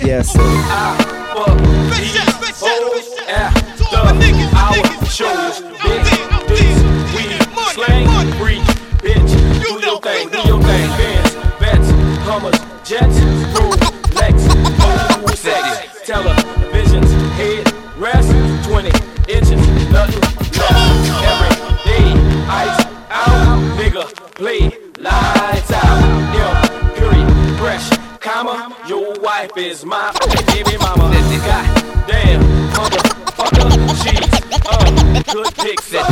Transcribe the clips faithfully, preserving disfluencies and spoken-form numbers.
Yes, sir. I fuck these hoes after our shows. Big dicks, we slang, free, bitch. Do your thing, do your thing. Bands, bets, hummers, jets, Rolex, old sex, televisions, head rest, twenty inches, nothing less. Every day, ice out, nigga, play lights out. Yeah, period, fresh, comma, your wife is my baby mama. Goddamn, motherfucker, she's a good pics. What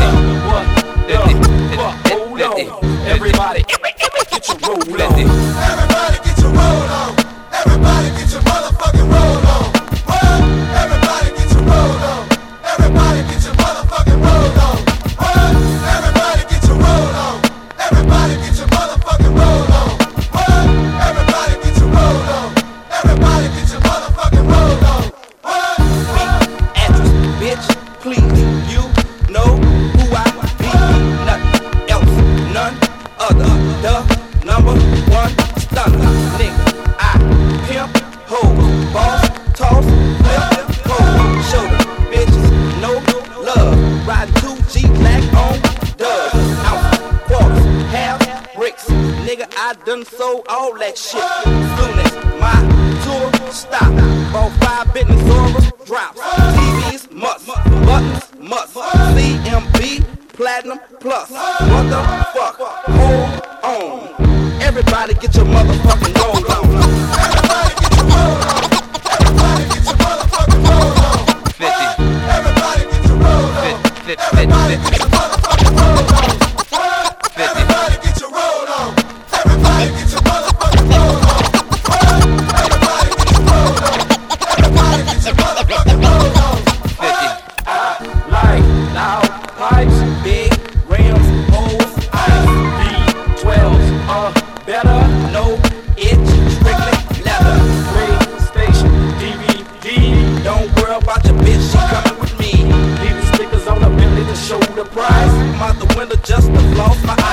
the fuck? Hold on, everybody, get your roll on. Everybody get your roll on. Everybody get your motherfucking roll on. What? Everybody get your roll on. Everybody get your motherfucking roll on. What? Everybody get your roll on. Everybody get your motherfucking roll on. What? Everybody get your roll on. Everybody get your motherfucking roll on. What? Address, bitch, please, you know who I be. Nothing else, none other. The number one stunner, nigga. I pimp, hoe, boss, toss, flip, hoe, shoulder, bitches, no love. Riding two G black on dubs, out quarters, half bricks. Nigga, I done sold all that shit. Soon as my tour stop, bought five business orders, drops. T Vs must, buttons must. C M B platinum plus. What the fuck? Hold on. Everybody get your motherfucking roll on. Everybody get your roll on. Everybody get your motherfucking roll on. fifty. Everybody get your roll on. fifty. Everybody get your motherfucking roll on. What? Everybody get your roll on. Everybody get your motherfucking roll on. What? Everybody get your roll on. Everybody get your motherfucking roll on. fifty. I like loud pipes, big rims, holes, ice, B twelves, uh, better, No itch, strictly leather. PlayStation, D V D, Don't worry about your bitch, she coming with me. leave the stickers on the Bentley to show the price. I'm out the window just to floss my